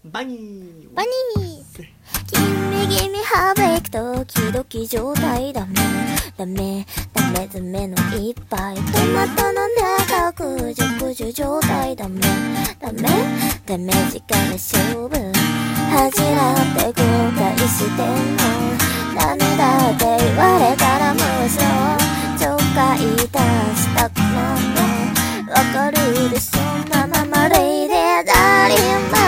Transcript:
バニーバニーギミギミハーベイクドキドキ状態ダメダメダメダメのいっぱいトマトの中くじゅくじゅ状態ダメダメダメ時間勝負恥じらって後悔してんの何だって言われたら無双ちょっかい出したくなるのわかるでしょママレイでダリンマ